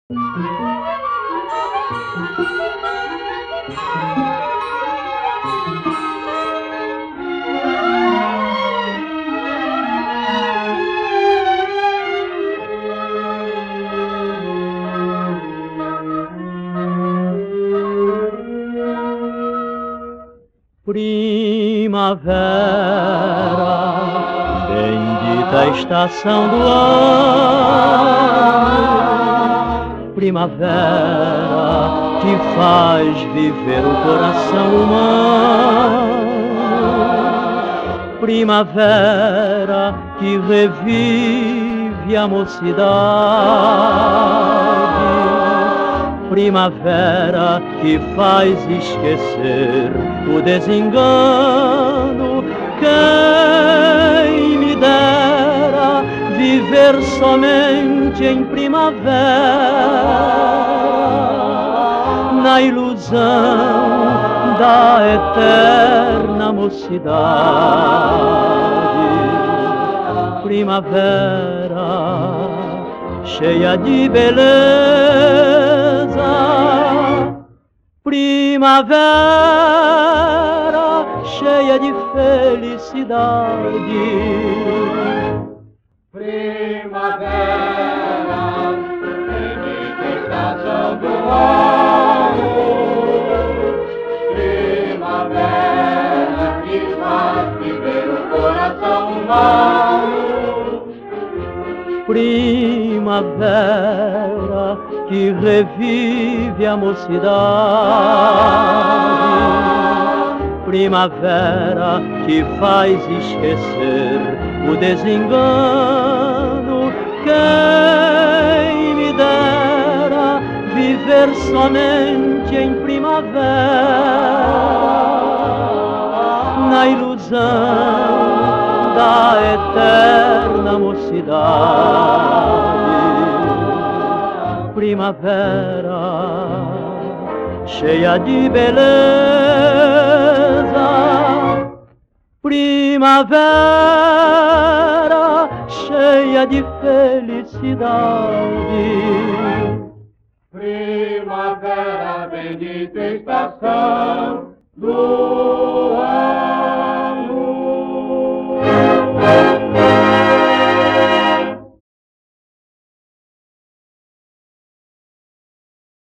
Primavera, bendita estação do ano, primavera que faz viver o coração humano, primavera que revive a mocidade, primavera que faz esquecer o desengano. Quem me dera viver somente em primavera, na ilusão da eterna mocidade. Primavera cheia de beleza, primavera cheia de felicidade. Primavera, bendita estação do ano, primavera que faz viver o coração humano, primavera que revive a mocidade, primavera que faz esquecer o desengano. Quem me dera viver somente em primavera, na ilusão da eterna mocidade. Primavera cheia de beleza, primavera cheia de felicidade. primavera, bendita estação